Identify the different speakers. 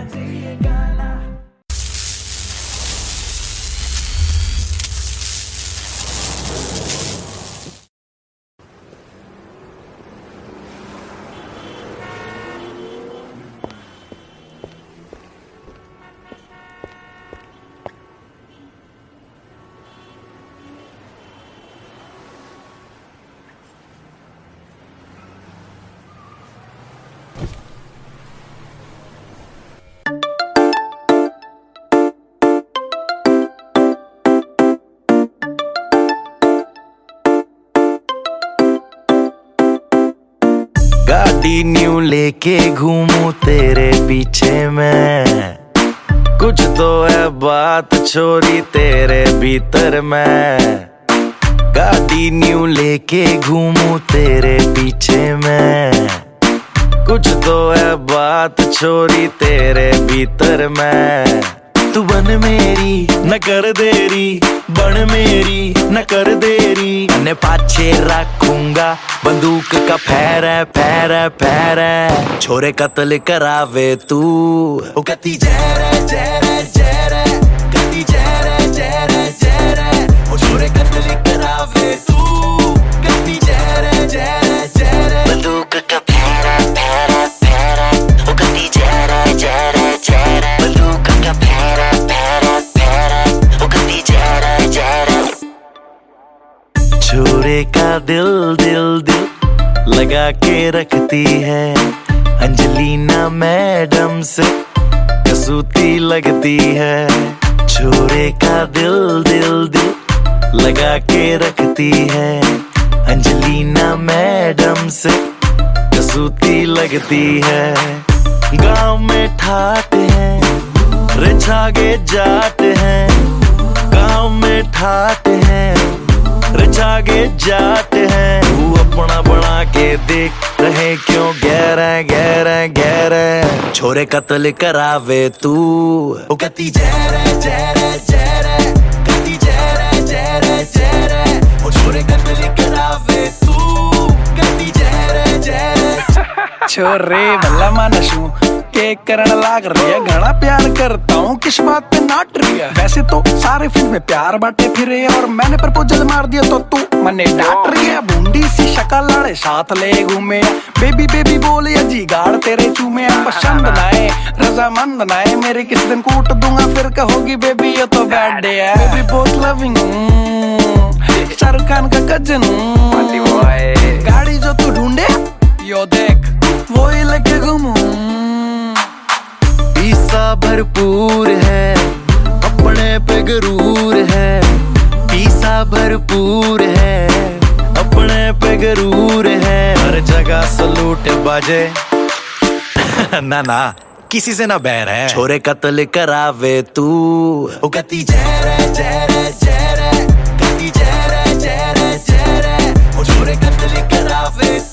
Speaker 1: गाड़ी न्यू लेके घूमूं तेरे पीछे मैं, कुछ तो है बात छोरी तेरे भीतर मैं। गाड़ी न्यू लेके घूमूं तेरे पीछे मैं, कुछ तो है बात छोरी तेरे भीतर मैं। तू बन मेरी न कर देरी, बन मेरी न कर देरी, ने पाछे रखूंगा बंदूक का फैरे फैरे फैरे। छोरे कत्ल करावे तू ओ कती जहरे जहरे जहरे, कती जहरे जहरे जहरे। ओ छोरे कत्ल करावे तू कती जहरे जहरे जहरे। बंदूक का फैरे फैरे फैरे, ओ कती जहरे जहरे जहरे। बंदूक का फैरे फैरे फैरे, ओ कती जहरे जहरे। छोरे का दिल दिल दिल लगा के रखती है, अंजलिना मैडम से कसूती लगती है। छोरे का दिल दिल दिल लगा के रखती है, अंजलिना मैडम से कसूती लगती है। गांव में ठाट है रिछागे जाट है, गांव में ठाट है रिछागे जाट है। तू अपना बना के देख रहे क्यों गहरा गहरा गहरा। छोरे कत्ल करावे तू ओ कती जहरे जहरे जहरे, कती जहरे जहरे जहरे। ओ छोरे कत्ल करावे तू कती जहरे जहरे।
Speaker 2: छोरे भला मानसू के करण लाग रही है, घना प्यार करता हूँ किस बात पे नाट रही है। वैसे तो सारे फिल्म में प्यार बांटे फिरे, और मैंने प्रपोजल मार दिया तो तू मने डांट रही है। बूंदी सी शक्ल लड़े साथ ले घूमे, बेबी बेबी बोले जी गाड़ तेरे चूमे। पसंद नाए रजामंद नाए मेरे, किस दिन कूट दूंगा फिर कहोगी बेबी ये तो बैड डे है। बेबी बहुत लविंग शाहरुख खान का कजन, गाड़ी जो तू ढूंढे यो देख वो ही लेके घूमूं।
Speaker 1: पीसा भरपूर है अपने पे गरूर है, पीसा भरपूर है अपने पे गरूर है। हर जगह सलूट बाजे ना ना किसी से ना बैर है। छोरे कत्ल करावे तू ओ कती जहरे जहरे जहरे, कती जहरे जहरे जहरे। ओ छोरे कत्ल करावे